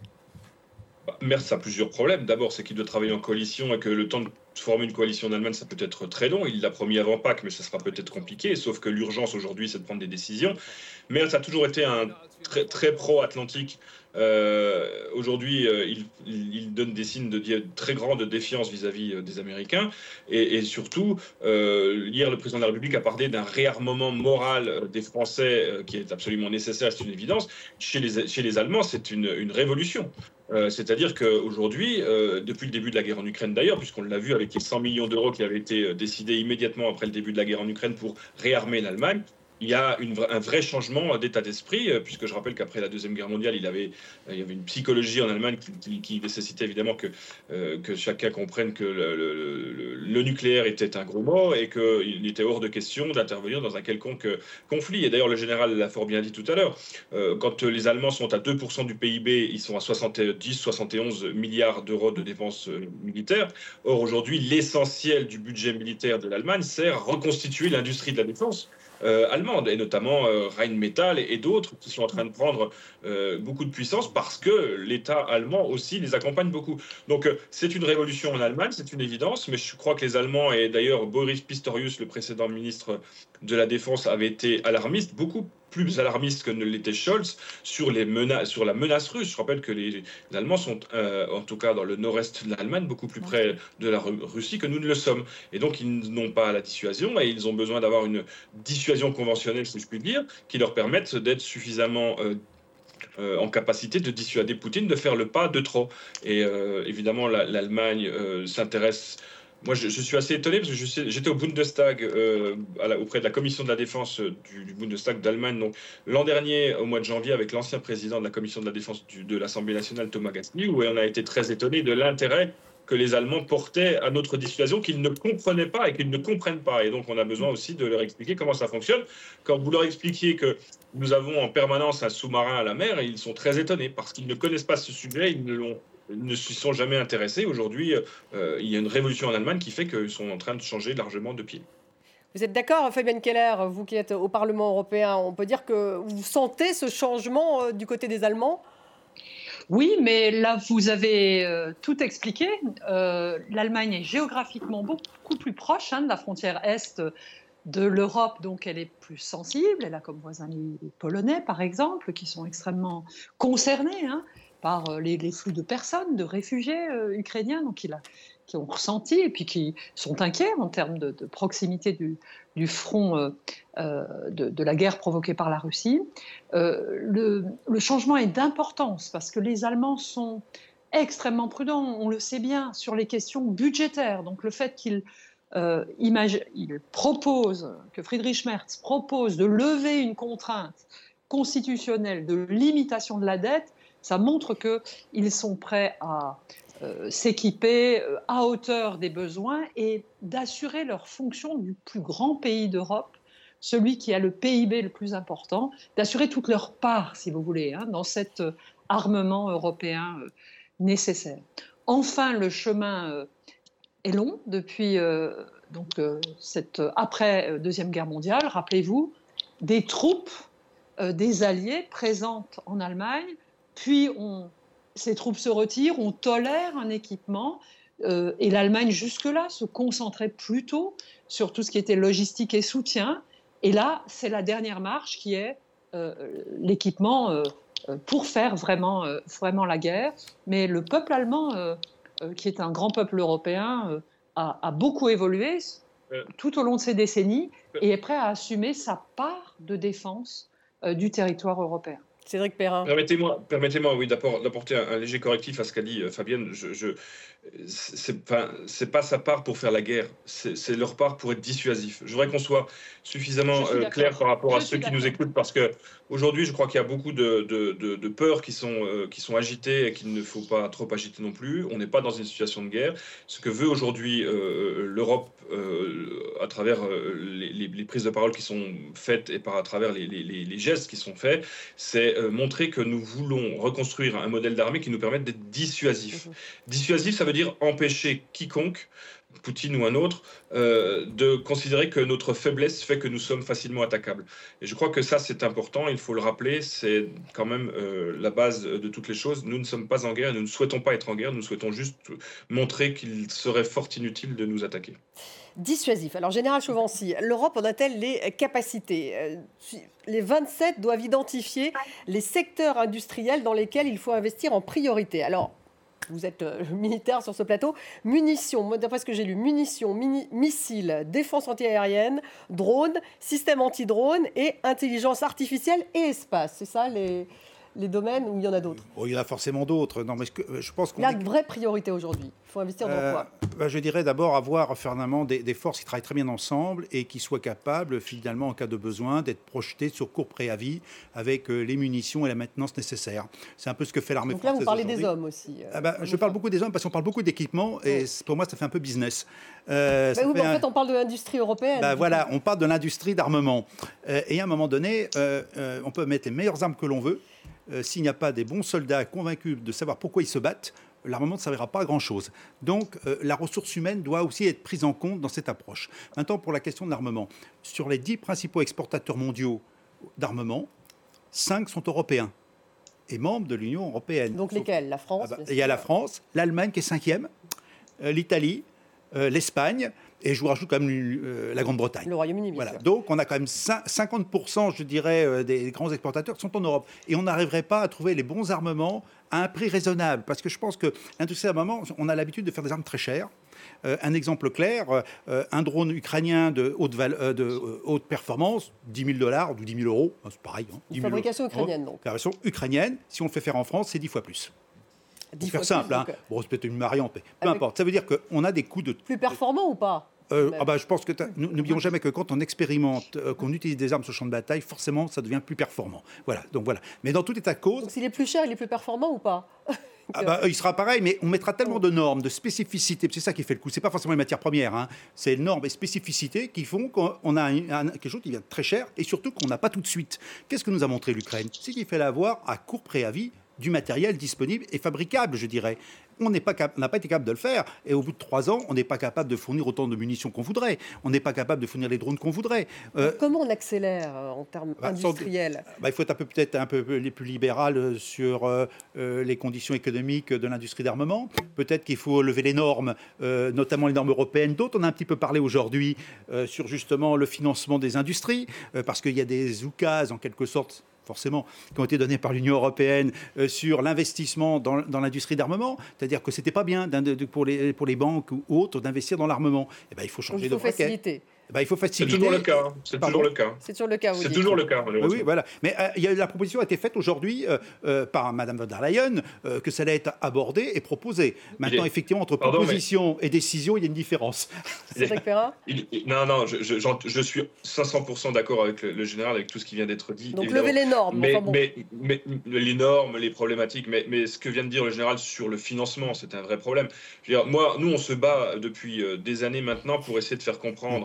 Merz a plusieurs problèmes. D'abord, c'est qu'il doit travailler en coalition et que le temps de former une coalition en Allemagne, ça peut être très long. Il l'a promis avant Pâques, mais ça sera peut-être compliqué. Sauf que l'urgence aujourd'hui, c'est de prendre des décisions. Merz a toujours été un très, très pro-atlantique. Euh, aujourd'hui, euh, il, il donne des signes de, de très grande défiance vis-à-vis euh, des Américains. Et, et surtout, euh, hier, le président de la République a parlé d'un réarmement moral euh, des Français euh, qui est absolument nécessaire, c'est une évidence. Chez les, chez les Allemands, c'est une, une révolution. Euh, c'est-à-dire qu'aujourd'hui, euh, depuis le début de la guerre en Ukraine d'ailleurs, puisqu'on l'a vu avec les cent millions d'euros qui avaient été décidés immédiatement après le début de la guerre en Ukraine pour réarmer l'Allemagne, il y a une, un vrai changement d'état d'esprit, puisque je rappelle qu'après la Deuxième Guerre mondiale, il, avait, il y avait une psychologie en Allemagne qui, qui, qui nécessitait évidemment que, euh, que chacun comprenne que le, le, le, le nucléaire était un gros mot et qu'il était hors de question d'intervenir dans un quelconque conflit. Et d'ailleurs, le général l'a fort bien dit tout à l'heure, euh, quand les Allemands sont à deux pour cent du P I B, ils sont à soixante-dix à soixante et onze milliards d'euros de dépenses militaires. Or, aujourd'hui, l'essentiel du budget militaire de l'Allemagne sert à reconstituer l'industrie de la défense. Euh, allemande, et notamment euh, Rheinmetall et, et d'autres qui sont en train de prendre euh, beaucoup de puissance parce que l'État allemand aussi les accompagne beaucoup. Donc euh, c'est une révolution en Allemagne, c'est une évidence, mais je crois que les Allemands, et d'ailleurs Boris Pistorius, le précédent ministre de la Défense, avait été alarmiste, beaucoup plus alarmiste que ne l'était Scholz sur, les menaces, sur la menace russe. Je rappelle que les, les Allemands sont, euh, en tout cas dans le nord-est de l'Allemagne, beaucoup plus près de la Russie que nous ne le sommes. Et donc, ils n'ont pas la dissuasion et ils ont besoin d'avoir une dissuasion conventionnelle, si je puis dire, qui leur permette d'être suffisamment euh, euh, en capacité de dissuader Poutine de faire le pas de trop. Et euh, évidemment, la, l'Allemagne euh, s'intéresse... Moi, je, je suis assez étonné parce que je sais, j'étais au Bundestag, euh, à la, auprès de la commission de la défense du, du Bundestag d'Allemagne, donc l'an dernier, au mois de janvier, avec l'ancien président de la commission de la défense du, de l'Assemblée nationale, Thomas Gassny, où on a été très étonné de l'intérêt que les Allemands portaient à notre dissuasion, qu'ils ne comprenaient pas et qu'ils ne comprennent pas. Et donc, on a besoin aussi de leur expliquer comment ça fonctionne. Quand vous leur expliquez que nous avons en permanence un sous-marin à la mer, ils sont très étonnés parce qu'ils ne connaissent pas ce sujet, ils ne l'ont ne s'y sont jamais intéressés. Aujourd'hui, euh, il y a une révolution en Allemagne qui fait qu'ils sont en train de changer largement de pied. Vous êtes d'accord, Fabienne Keller, vous qui êtes au Parlement européen, on peut dire que vous sentez ce changement euh, du côté des Allemands ? Oui, mais là, vous avez euh, tout expliqué. Euh, L'Allemagne est géographiquement beaucoup plus proche hein, de la frontière est de l'Europe, donc elle est plus sensible. Elle a comme voisins les Polonais, par exemple, qui sont extrêmement concernés hein, par les, les flux de personnes, de réfugiés euh, ukrainiens, donc il a, qui ont ressenti et puis qui sont inquiets en termes de, de proximité du, du front euh, euh, de, de la guerre provoquée par la Russie. Euh, le, le changement est d'importance parce que les Allemands sont extrêmement prudents, on le sait bien, sur les questions budgétaires. Donc le fait qu'ils euh, imagine, il propose, que Friedrich Merz propose de lever une contrainte constitutionnelle de limitation de la dette, ça montre qu'ils sont prêts à euh, s'équiper euh, à hauteur des besoins et d'assurer leur fonction du plus grand pays d'Europe, celui qui a le P I B le plus important, d'assurer toute leur part, si vous voulez, hein, dans cet euh, armement européen euh, nécessaire. Enfin, le chemin euh, est long depuis euh, donc, euh, cette euh, après Deuxième Guerre mondiale. Rappelez-vous, des troupes, euh, des alliés présentes en Allemagne. Puis, on, ces troupes se retirent, on tolère un équipement, euh, et l'Allemagne, jusque-là, se concentrait plutôt sur tout ce qui était logistique et soutien. Et là, c'est la dernière marche qui est euh, l'équipement euh, pour faire vraiment, euh, vraiment la guerre. Mais le peuple allemand, euh, euh, qui est un grand peuple européen, euh, a, a beaucoup évolué tout au long de ces décennies et est prêt à assumer sa part de défense euh, du territoire européen. Cédric Perrin. Permettez-moi, permettez-moi oui, d'apporter un, un léger correctif à ce qu'a dit euh, Fabienne. Je, je, c'est, enfin, c'est pas sa part pour faire la guerre, c'est, c'est leur part pour être dissuasif. Je voudrais qu'on soit suffisamment euh, clair par rapport je à ceux qui nous écoutent, parce que aujourd'hui, je crois qu'il y a beaucoup de, de, de, de peurs qui sont, euh, qui sont agitées et qu'il ne faut pas trop agiter non plus. On n'est pas dans une situation de guerre. Ce que veut aujourd'hui euh, l'Europe, euh, à travers euh, les, les, les prises de parole qui sont faites et par à travers les, les, les gestes qui sont faits, c'est euh, montrer que nous voulons reconstruire un modèle d'armée qui nous permette d'être dissuasif. Mmh. Dissuasif, ça veut dire empêcher quiconque, Poutine ou un autre, euh, de considérer que notre faiblesse fait que nous sommes facilement attaquables. Et je crois que ça, c'est important, il faut le rappeler, c'est quand même euh, la base de toutes les choses. Nous ne sommes pas en guerre et nous ne souhaitons pas être en guerre, nous souhaitons juste montrer qu'il serait fort inutile de nous attaquer. Dissuasif. Alors, Général Chauvency, l'Europe en a-t-elle les capacités ? Les vingt-sept doivent identifier les secteurs industriels dans lesquels il faut investir en priorité. Alors, vous êtes euh, militaire sur ce plateau. Munitions, moi, d'après ce que j'ai lu, munitions, mini- missiles, défense antiaérienne, drones, système anti-drone et intelligence artificielle et espace. C'est ça les, les domaines où il y en a d'autres ? Oh, il y en a forcément d'autres. Non, mais je, je pense qu'on la est... vraie priorité aujourd'hui. Il faut investir dans euh, quoi ? bah, Je dirais d'abord avoir finalement des, des forces qui travaillent très bien ensemble et qui soient capables finalement en cas de besoin d'être projetées sur court préavis avec euh, les munitions et la maintenance nécessaire. C'est un peu ce que fait l'armée Donc là, française. vous parlez aujourd'hui. des hommes aussi. Euh, ah bah, je parle beaucoup des hommes parce qu'on parle beaucoup d'équipements et oh. pour moi ça fait un peu business. Euh, bah oui, fait en un... fait, on parle de l'industrie européenne. Bah, voilà, on parle de l'industrie d'armement. Euh, et à un moment donné, euh, euh, on peut mettre les meilleures armes que l'on veut. Euh, s'il n'y a pas des bons soldats convaincus de savoir pourquoi ils se battent, l'armement ne servira pas à grand-chose. Donc, euh, la ressource humaine doit aussi être prise en compte dans cette approche. Maintenant, pour la question de l'armement, sur les dix principaux exportateurs mondiaux d'armement, cinq sont européens et membres de l'Union européenne. Donc, lesquels ? La France ? Ah bah, il y a la France, l'Allemagne qui est cinquième, euh, l'Italie, euh, l'Espagne, Et je vous rajoute quand même euh, la Grande-Bretagne. Le Royaume-Uni, bien voilà. sûr. Donc on a quand même cinquante pour cent, je dirais, euh, des grands exportateurs qui sont en Europe. Et on n'arriverait pas à trouver les bons armements à un prix raisonnable. Parce que je pense que l'industrie d'armement, on a l'habitude de faire des armes très chères. Euh, un exemple clair, euh, un drone ukrainien de haute, val- euh, de, euh, haute performance, dix mille dollars ou dix mille euros, c'est pareil. Hein, Une fabrication ukrainienne, donc. Fabrication ukrainienne, si on le fait faire en France, c'est dix fois plus. dix Pour fois faire simple, plus, hein. donc... Bon, c'est peut-être une variante, mais peu Avec... importe. Ça veut dire qu'on a des coûts de... Plus performants ou pas? Euh, ah bah, je pense que n'oublions jamais que quand on expérimente, euh, qu'on utilise des armes sur le champ de bataille, forcément, ça devient plus performant. Voilà. Donc voilà. Mais dans tout état de cause. Donc s'il est plus cher, il est plus performant ou pas? Ah bah, il sera pareil, mais on mettra tellement de normes, de spécificités. C'est ça qui fait le coup. C'est pas forcément les matières premières. Hein. C'est les normes et spécificités qui font qu'on a un, un, quelque chose qui vient très cher et surtout qu'on n'a pas tout de suite. Qu'est-ce que nous a montré l'Ukraine? C'est qu'il fallait avoir à court préavis du matériel disponible et fabricable, je dirais. On n'a pas, cap- pas été capable de le faire. Et au bout de trois ans, on n'est pas capable de fournir autant de munitions qu'on voudrait. On n'est pas capable de fournir les drones qu'on voudrait. Euh, Comment on accélère euh, en termes bah, industriels bah, Il faut être un peu, peut-être un peu les plus libéral sur euh, euh, les conditions économiques de l'industrie d'armement. Peut-être qu'il faut lever les normes, euh, notamment les normes européennes. D'autres, on a un petit peu parlé aujourd'hui euh, sur justement le financement des industries, euh, parce qu'il y a des oukases, en quelque sorte, forcément, qui ont été donnés par l'Union européenne euh, sur l'investissement dans, dans l'industrie d'armement. C'est-à-dire que ce n'était pas bien de, de, pour, les, pour les banques ou autres d'investir dans l'armement. Eh ben, il faut changer il faut de braquet. Faciliter. Ben, il faut faciliter. C'est toujours le cas. C'est Pardon toujours le cas. C'est toujours le cas. C'est toujours le cas. Oui, oui, voilà. Mais euh, y a, la proposition a été faite aujourd'hui euh, euh, par Madame von der Leyen euh, que ça allait être abordé et proposé. Maintenant, est... effectivement, entre Pardon, proposition mais... et décision, il y a une différence. Cédric Perrin il... Non, non, je, je, je suis cinq cents pour cent d'accord avec le, le général, avec tout ce qui vient d'être dit. Donc évidemment. lever les normes. Mais, enfin bon. mais, mais, mais les normes, les problématiques, mais, mais ce que vient de dire le général sur le financement, c'est un vrai problème. Je veux dire, moi, nous, on se bat depuis des années maintenant pour essayer de faire comprendre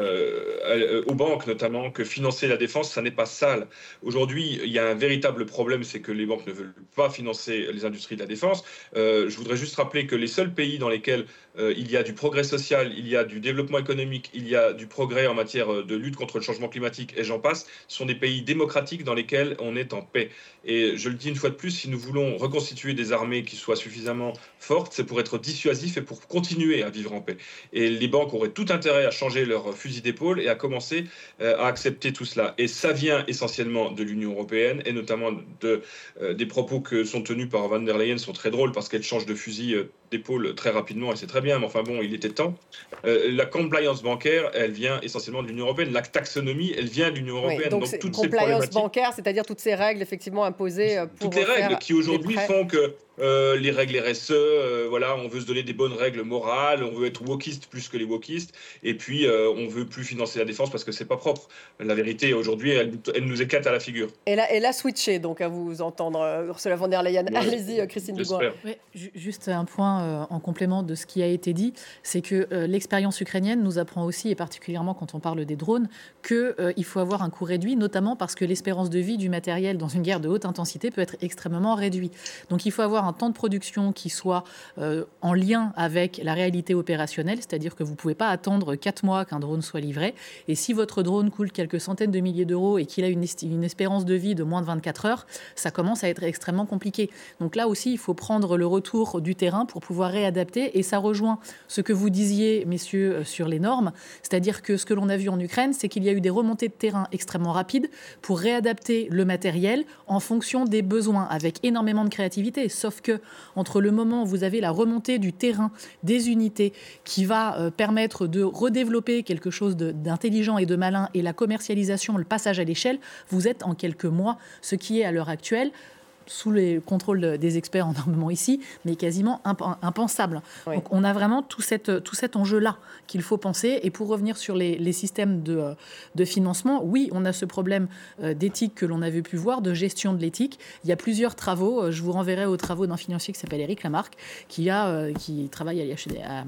euh, aux banques notamment que financer la défense, ça n'est pas sale. Aujourd'hui, il y a un véritable problème, c'est que les banques ne veulent pas financer les industries de la défense. Euh, je voudrais juste rappeler que les seuls pays dans lesquels euh, il y a du progrès social, il y a du développement économique, il y a du progrès en matière de lutte contre le changement climatique, et j'en passe, sont des pays démocratiques dans lesquels on est en paix. Et je le dis une fois de plus, si nous voulons reconstituer des armées qui soient suffisamment fortes, c'est pour être dissuasif et pour continuer à vivre en paix. Et les banques auraient tout intérêt à changer leur fusil d'épaule et à commencer euh, à accepter tout cela. Et ça vient essentiellement de l'Union européenne et notamment de, euh, des propos que sont tenus par von der Leyen sont très drôles parce qu'elle change de fusil euh, d'épaule très rapidement et c'est très bien, mais enfin bon, il était temps. Euh, la compliance bancaire, elle vient essentiellement de l'Union européenne. La taxonomie, elle vient de l'Union européenne. Oui, donc, donc toutes compliance ces problématiques, bancaire, c'est-à-dire toutes ces règles effectivement imposées pour toutes les règles qui aujourd'hui font que Euh, les règles R S E, euh, voilà, on veut se donner des bonnes règles morales, on veut être wokiste plus que les wokistes, et puis euh, on veut plus financer la défense parce que c'est pas propre. La vérité aujourd'hui, elle, elle nous éclate à la figure. Et là, et là switché, donc à vous entendre, Ursula von der Leyen. Ouais, allez-y, Christine Dugouin. Oui, juste un point euh, en complément de ce qui a été dit, c'est que euh, l'expérience ukrainienne nous apprend aussi, et particulièrement quand on parle des drones, qu'il euh, faut avoir un coût réduit, notamment parce que l'espérance de vie du matériel dans une guerre de haute intensité peut être extrêmement réduite. Donc il faut avoir un temps de production qui soit euh, en lien avec la réalité opérationnelle, c'est-à-dire que vous ne pouvez pas attendre quatre mois qu'un drone soit livré. Et si votre drone coûte quelques centaines de milliers d'euros et qu'il a une, une espérance de vie de moins de vingt-quatre heures, ça commence à être extrêmement compliqué. Donc là aussi, il faut prendre le retour du terrain pour pouvoir réadapter. Et ça rejoint ce que vous disiez, messieurs, sur les normes. C'est-à-dire que ce que l'on a vu en Ukraine, c'est qu'il y a eu des remontées de terrain extrêmement rapides pour réadapter le matériel en fonction des besoins, avec énormément de créativité. Sauf que entre le moment où vous avez la remontée du terrain des unités qui va euh, permettre de redévelopper quelque chose de, d'intelligent et de malin et la commercialisation, le passage à l'échelle, vous êtes en quelques mois, ce qui est à l'heure actuelle, sous les contrôles des experts en armement ici, mais quasiment impensable. Oui. Donc on a vraiment tout, cette, tout cet enjeu-là qu'il faut penser. Et pour revenir sur les, les systèmes de, de financement, oui, on a ce problème d'éthique que l'on avait pu voir, de gestion de l'éthique. Il y a plusieurs travaux. Je vous renverrai aux travaux d'un financier qui s'appelle Éric Lamarck, qui, a, qui travaille à l'I H D, à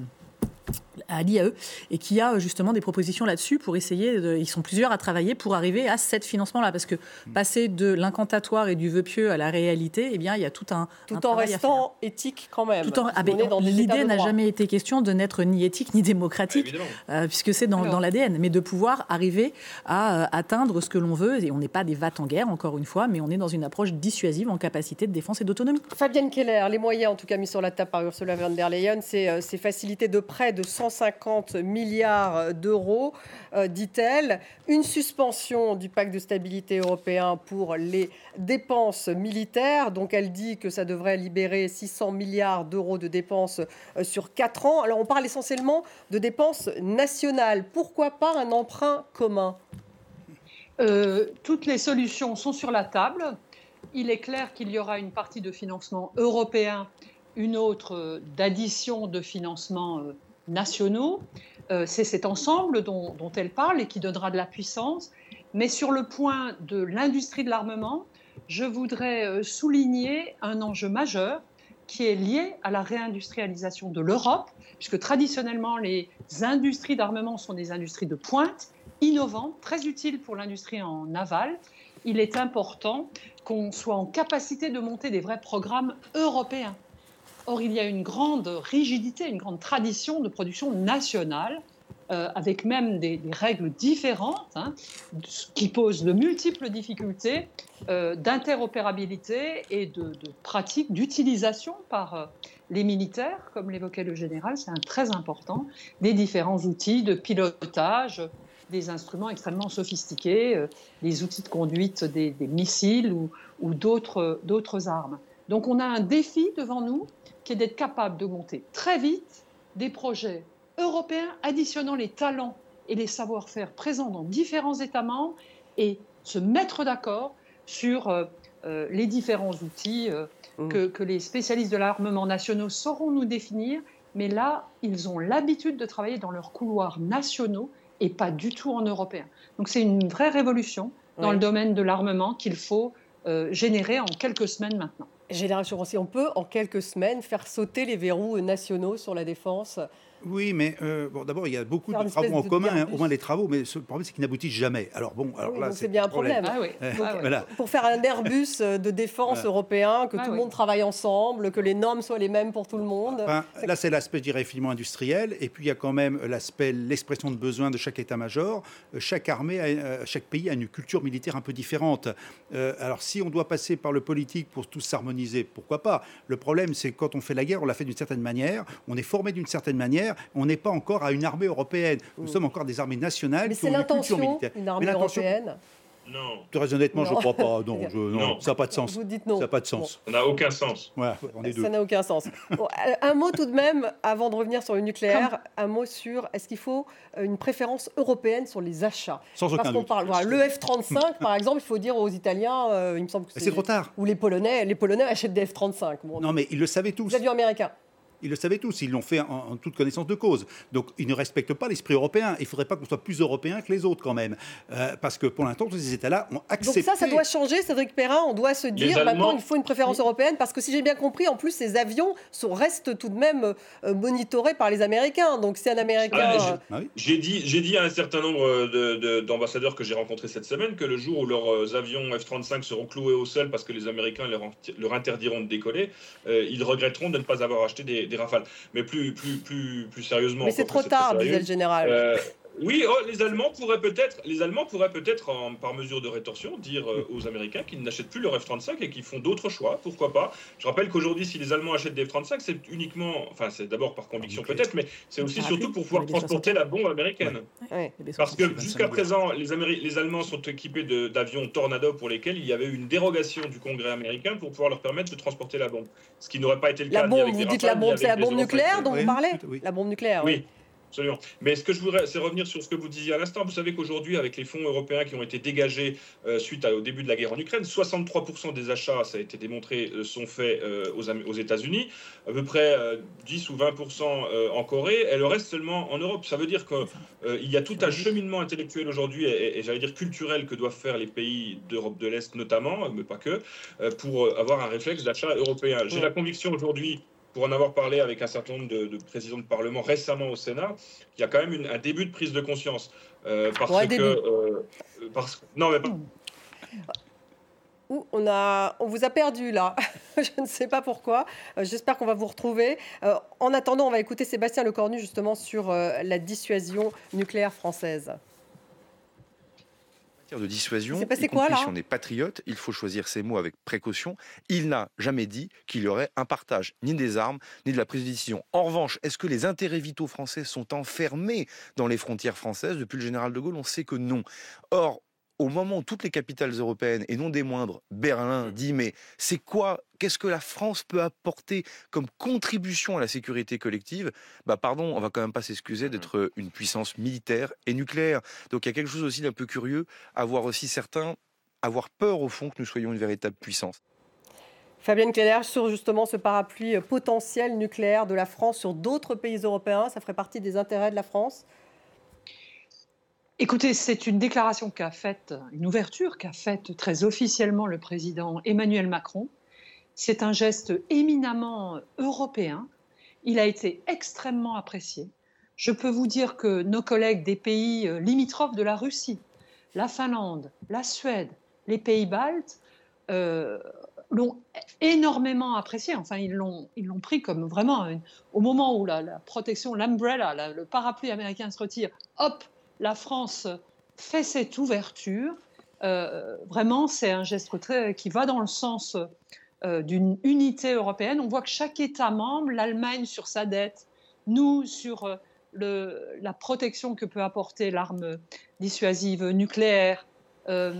à l'I A E et qui a justement des propositions là-dessus pour essayer, de, ils sont plusieurs à travailler pour arriver à ce financement-là, parce que passer de l'incantatoire et du vœu pieux à la réalité, eh bien, il y a tout un Tout un en restant éthique quand même. Tout en, ah ben, l'idée n'a jamais été question de n'être ni éthique ni démocratique, euh, puisque c'est dans, dans l'A D N, mais de pouvoir arriver à euh, atteindre ce que l'on veut, et on n'est pas des vats en guerre, encore une fois, mais on est dans une approche dissuasive en capacité de défense et d'autonomie. Fabienne Keller, les moyens en tout cas mis sur la table par Ursula von der Leyen, c'est, c'est faciliter de près de cent cinquante milliards d'euros, euh, dit-elle. Une suspension du pacte de stabilité européen pour les dépenses militaires. Donc elle dit que ça devrait libérer six cents milliards d'euros de dépenses euh, sur quatre ans. Alors on parle essentiellement de dépenses nationales. Pourquoi pas un emprunt commun ? euh, Toutes les solutions sont sur la table. Il est clair qu'il y aura une partie de financement européen, une autre d'addition de financements euh, nationaux. Euh, c'est cet ensemble dont, dont elle parle et qui donnera de la puissance. Mais sur le point de l'industrie de l'armement, je voudrais euh, souligner un enjeu majeur qui est lié à la réindustrialisation de l'Europe, puisque traditionnellement, les industries d'armement sont des industries de pointe, innovantes, très utiles pour l'industrie en aval. Il est important qu'on soit en capacité de monter des vrais programmes européens. Or, il y a une grande rigidité, une grande tradition de production nationale, euh, avec même des, des règles différentes, hein, qui posent de multiples difficultés euh, d'interopérabilité et de, de pratiques d'utilisation par euh, les militaires, comme l'évoquait le général, c'est un très important, des différents outils de pilotage, des instruments extrêmement sophistiqués, euh, les outils de conduite des, des missiles ou, ou d'autres, d'autres armes. Donc on a un défi devant nous qui est d'être capable de monter très vite des projets européens additionnant les talents et les savoir-faire présents dans différents États membres et se mettre d'accord sur euh, euh, les différents outils euh, mmh. que, que les spécialistes de l'armement nationaux sauront nous définir. Mais là, ils ont l'habitude de travailler dans leurs couloirs nationaux et pas du tout en européen. Donc c'est une vraie révolution dans oui. le domaine de l'armement qu'il faut euh, générer en quelques semaines maintenant. Général Chourenssi, on peut en quelques semaines faire sauter les verrous nationaux sur la défense ? Oui, mais euh, bon, d'abord, il y a beaucoup de travaux en commun, hein, au moins les travaux, mais le problème, c'est qu'ils n'aboutissent jamais. Alors bon, alors oui, là, c'est, c'est bien un problème. problème. Ah oui. donc, ah voilà. Pour faire un Airbus de défense voilà. européen, que ah tout oui. le monde travaille ensemble, que les normes soient les mêmes pour tout le monde. Enfin, c'est... Là, c'est l'aspect, je dirais, finement industriel, et puis il y a quand même l'aspect, l'expression de besoin de chaque état-major. Chaque armée, a, chaque pays a une culture militaire un peu différente. Euh, alors, si on doit passer par le politique pour tous s'harmoniser, pourquoi pas ? Le problème, c'est que quand on fait la guerre, on la fait d'une certaine manière, on est formé d'une certaine manière, on n'est pas encore à une armée européenne. Nous mmh. sommes encore des armées nationales mais qui ont une culture militaire. Une armée européenne. Non. Très honnêtement, non. je ne crois pas. Non, je, non, non. ça n'a pas de sens. Vous dites non. Ça n'a pas de sens. Bon. Ça n'a aucun sens. Ouais, on est deux. Ça n'a aucun sens. Bon, un mot tout de même, avant de revenir sur le nucléaire, Comme... un mot sur est-ce qu'il faut une préférence européenne sur les achats ? Sans Parce aucun qu'on doute. parle, voilà, le F trente-cinq, par exemple, il faut dire aux Italiens, euh, il me semble que c'est... c'est trop tard. Ou les Polonais, les Polonais achètent des F trente-cinq. Bon, non, mais ils le savaient tous. Les avions américains. Ils le savaient tous, ils l'ont fait en, en toute connaissance de cause. Donc, ils ne respectent pas l'esprit européen. Il ne faudrait pas qu'on soit plus européen que les autres, quand même. Euh, parce que, pour l'instant, tous ces États-là ont accepté... Donc ça, ça doit changer, Cédric Perrin. On doit se dire, Allemands... maintenant, il faut une préférence européenne. Parce que, si j'ai bien compris, en plus, ces avions sont, restent tout de même euh, monitorés par les Américains. Donc, si un Américain... Ah, j'ai, ah oui. j'ai, dit, j'ai dit à un certain nombre de, de, d'ambassadeurs que j'ai rencontrés cette semaine que le jour où leurs avions F trente-cinq seront cloués au sol parce que les Américains leur, leur interdiront de décoller, euh, ils regretteront de ne pas avoir acheté des, des Rafales. Mais plus, plus, plus, plus sérieusement. Mais c'est trop tard, disait le général. Euh, oui, oh, les Allemands pourraient peut-être, les Allemands pourraient peut-être, en, par mesure de rétorsion, dire euh, aux Américains qu'ils n'achètent plus leur F trente-cinq et qu'ils font d'autres choix. Pourquoi pas ? Je rappelle qu'aujourd'hui, si les Allemands achètent des F trente-cinq, c'est uniquement, enfin, c'est d'abord par conviction peut-être, mais c'est aussi surtout pour pouvoir transporter la bombe américaine. Ouais. Ouais. Parce que jusqu'à présent, les, Améri- les Allemands sont équipés de, d'avions Tornado pour lesquels il y avait eu une dérogation du Congrès américain pour pouvoir leur permettre de transporter la bombe. Ce qui n'aurait pas été le cas. La bombe, vous dites la bombe, c'est la bombe nucléaire dont vous parlez ? La bombe nucléaire, oui. Absolument. Mais ce que je voudrais, c'est revenir sur ce que vous disiez à l'instant. Vous savez qu'aujourd'hui, avec les fonds européens qui ont été dégagés euh, suite à, au début de la guerre en Ukraine, soixante-trois pour cent des achats, ça a été démontré, euh, sont faits euh, aux, aux États-Unis, à peu près euh, dix ou vingt pour cent euh, en Corée, et le reste seulement en Europe. Ça veut dire qu'il euh, y a tout un cheminement intellectuel aujourd'hui, et, et j'allais dire culturel, que doivent faire les pays d'Europe de l'Est notamment, mais pas que, euh, pour avoir un réflexe d'achat européen. J'ai la conviction aujourd'hui, pour en avoir parlé avec un certain nombre de, de présidents de Parlement récemment au Sénat, il y a quand même une, un début de prise de conscience. Euh, parce ouais, que... Euh, parce, non, mais pas... Ouh, on, a, on vous a perdu, là. Je ne sais pas pourquoi. Euh, j'espère qu'on va vous retrouver. Euh, en attendant, on va écouter Sébastien Lecornu, justement, sur euh, la dissuasion nucléaire française. de dissuasion, c'est passé y compris quoi, là si on est patriote, il faut choisir ses mots avec précaution. Il n'a jamais dit qu'il y aurait un partage ni des armes, ni de la prise de décision. En revanche, est-ce que les intérêts vitaux français sont enfermés dans les frontières françaises? Depuis le général de Gaulle, on sait que non. Or, au moment où toutes les capitales européennes, et non des moindres, Berlin, dit mais c'est quoi, qu'est-ce que la France peut apporter comme contribution à la sécurité collective? Bah pardon, on va quand même pas s'excuser d'être une puissance militaire et nucléaire. Donc il y a quelque chose aussi d'un peu curieux à voir aussi certains avoir peur au fond que nous soyons une véritable puissance. Fabienne Keller, sur justement ce parapluie potentiel nucléaire de la France sur d'autres pays européens, ça ferait partie des intérêts de la France? Écoutez, c'est une déclaration qu'a faite, une ouverture qu'a faite très officiellement le président Emmanuel Macron. C'est un geste éminemment européen. Il a été extrêmement apprécié. Je peux vous dire que nos collègues des pays limitrophes de la Russie, la Finlande, la Suède, les pays baltes, euh, l'ont énormément apprécié. Enfin, ils l'ont, ils l'ont pris comme vraiment, une, au moment où la, la protection, l'umbrella, la, le parapluie américain se retire, hop, la France fait cette ouverture. Euh, vraiment, c'est un geste très, qui va dans le sens euh, d'une unité européenne. On voit que chaque État membre, l'Allemagne sur sa dette, nous sur euh, le, la protection que peut apporter l'arme dissuasive nucléaire, euh,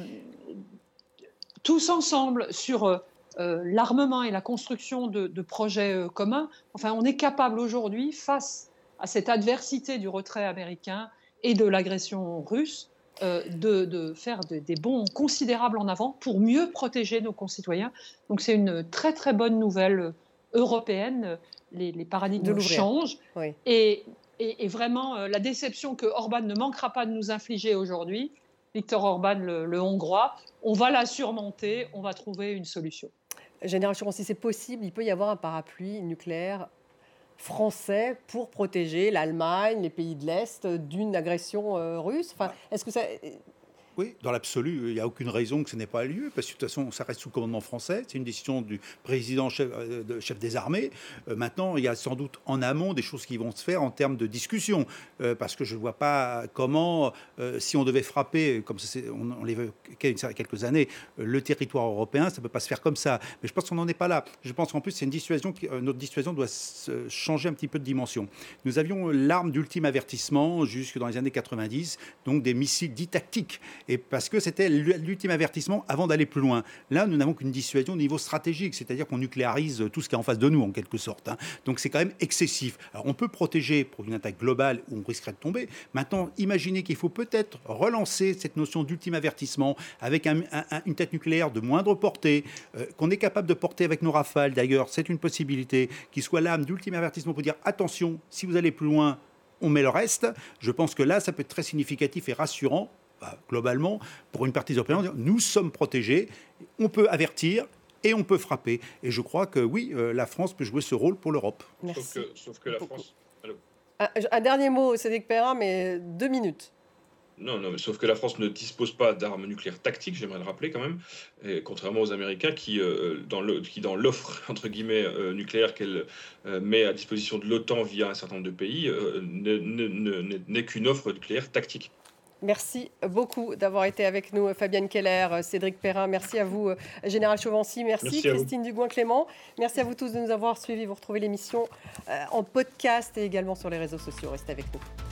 tous ensemble sur euh, l'armement et la construction de, de projets euh, communs. Enfin, on est capable aujourd'hui, face à cette adversité du retrait américain et de l'agression russe, euh, de, de faire de, des bonds considérables en avant pour mieux protéger nos concitoyens. Donc c'est une très très bonne nouvelle européenne. Les, les paradigmes changent. Oui. Et, et, et vraiment, euh, la déception que Orban ne manquera pas de nous infliger aujourd'hui, Viktor Orban, le, le Hongrois, on va la surmonter, on va trouver une solution. Général Chevron, si c'est possible, il peut y avoir un parapluie nucléaire français pour protéger l'Allemagne, les pays de l'Est d'une agression euh, russe. Enfin, est-ce que ça... Oui, dans l'absolu, il n'y a aucune raison que ce n'ait pas lieu, parce que de toute façon, ça reste sous commandement français. C'est une décision du président chef, euh, chef des armées. Euh, maintenant, il y a sans doute en amont des choses qui vont se faire en termes de discussion, euh, parce que je ne vois pas comment, euh, si on devait frapper, comme ça, on, on l'évoquait il y a quelques années, euh, le territoire européen, ça ne peut pas se faire comme ça. Mais je pense qu'on n'en est pas là. Je pense qu'en plus, c'est une dissuasion qui, euh, notre dissuasion doit se changer un petit peu de dimension. Nous avions l'arme d'ultime avertissement jusque dans les années quatre-vingt-dix, donc des missiles dits tactiques. Et parce que c'était l'ultime avertissement avant d'aller plus loin. Là, nous n'avons qu'une dissuasion au niveau stratégique, c'est-à-dire qu'on nucléarise tout ce qui est en face de nous, en quelque sorte. Hein. Donc c'est quand même excessif. Alors on peut protéger pour une attaque globale où on risquerait de tomber. Maintenant, imaginez qu'il faut peut-être relancer cette notion d'ultime avertissement avec un, un, une tête nucléaire de moindre portée, euh, qu'on est capable de porter avec nos rafales, d'ailleurs, c'est une possibilité, qui soit l'arme d'ultime avertissement pour dire attention, si vous allez plus loin, on met le reste. Je pense que là, ça peut être très significatif et rassurant. Bah, globalement, pour une partie des Européens, nous sommes protégés, on peut avertir et on peut frapper. Et je crois que oui, euh, la France peut jouer ce rôle pour l'Europe. Merci. Sauf que, sauf que la France... Allô. Un, un dernier mot, Cédric Perrin, mais deux minutes. Non, non, mais sauf que la France ne dispose pas d'armes nucléaires tactiques, j'aimerais le rappeler quand même, et contrairement aux Américains qui, euh, dans le, qui dans l'offre entre guillemets euh, nucléaire qu'elle euh, met à disposition de l'OTAN via un certain nombre de pays, euh, ne, ne, ne, n'est qu'une offre nucléaire tactique. Merci beaucoup d'avoir été avec nous, Fabienne Keller, Cédric Perrin. Merci à vous, Général Chauvency. Merci, Merci Christine Dugouin-Clément. Merci à vous tous de nous avoir suivis. Vous retrouvez l'émission en podcast et également sur les réseaux sociaux. Restez avec nous.